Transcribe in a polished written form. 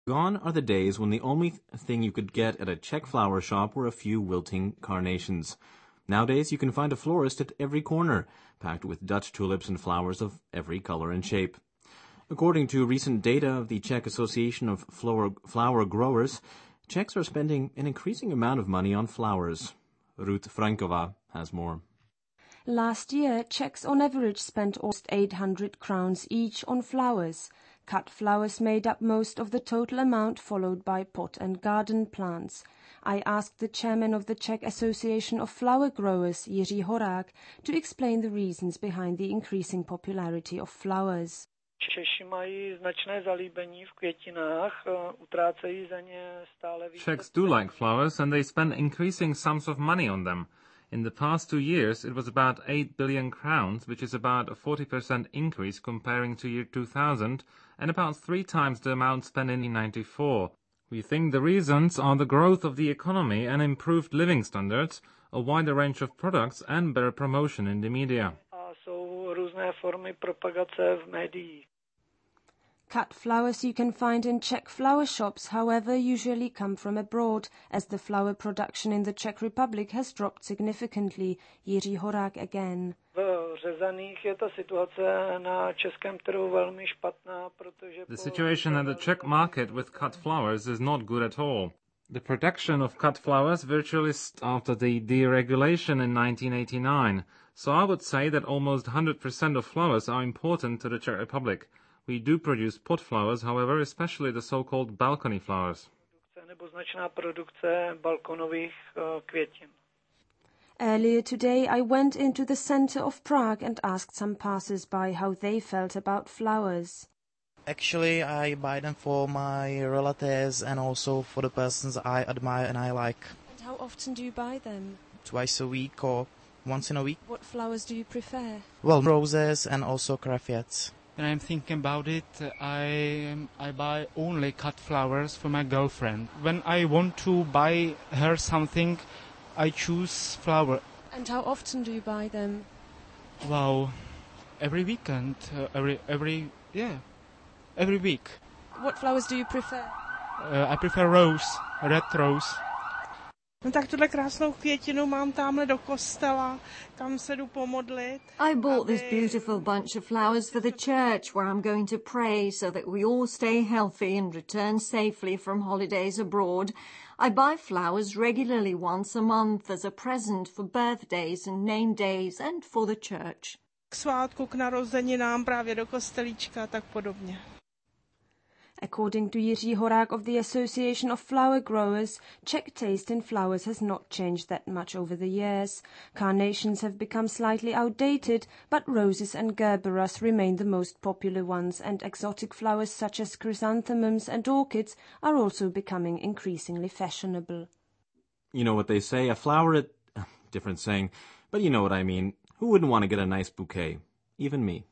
Gone are the days when the only thing you could get at a Czech flower shop were a few wilting carnations. Nowadays, you can find a florist at every corner, packed with Dutch tulips and flowers of every color and shape. According to recent data of the Czech Association of Flower Growers, Czechs are spending an increasing amount of money on flowers. Ruth Frankova has more. Last year, Czechs on average spent almost 800 crowns each on flowers. Cut flowers made up most of the total amount, followed by pot and garden plants. I asked the chairman of the Czech Association of Flower Growers, Jiří Horák, to explain the reasons behind the increasing popularity of flowers. Češi mají značné zalíbení v květinách, utrácejí za ně stále více. Czechs do like flowers and they spend increasing sums of money on them. In the past 2 years, it was about 8 billion crowns, which is about a 40% increase comparing to year 2000, and about 3 times the amount spent in 1994. We think the reasons are the growth of the economy and improved living standards, a wider range of products and better promotion in the media. A jsou různé formy propagace v médiích. Cut flowers you can find in Czech flower shops, however, usually come from abroad, as the flower production in the Czech Republic has dropped significantly. Jiří Horák again. V řezaných je ta situace na českém trhu velmi špatná, protože The situation at the Czech market with cut flowers is not good at all. The production of cut flowers virtually stopped after the deregulation in 1989, so I would say that almost 100% of flowers are important to the Czech Republic. We do produce pot flowers, however, especially the so-called balcony flowers. Nebo značná produkce balkonových květin. Earlier today, I went into the center of Prague and asked some passers-by how they felt about flowers. Actually, I buy them for my relatives and also for the persons I admire and I like. And how often do you buy them? Twice a week or once in a week. What flowers do you prefer? Well, roses and also carafiats. When I'm thinking about it, I buy only cut flowers for my girlfriend. When I want to buy her something, I choose flower. And how often do you buy them? Wow, every weekend, every week. What flowers do you prefer? I prefer rose, red rose. No tak tuhle krásnou květinu mám tamhle do kostela, kam se jdu pomodlit. I bought this beautiful bunch of flowers for the church where I'm going to pray so that we all stay healthy and return safely from holidays abroad. I buy flowers regularly once a month as a present for birthdays and name days and for the church. K svátku, k narozeninám, právě do kostelíčka a tak podobně. According to Jiří Horák of the Association of Flower Growers, Czech taste in flowers has not changed that much over the years. Carnations have become slightly outdated, but roses and gerberas remain the most popular ones, and exotic flowers such as chrysanthemums and orchids are also becoming increasingly fashionable. You know what they say, a flower at... different saying, but you know what I mean. Who wouldn't want to get a nice bouquet? Even me.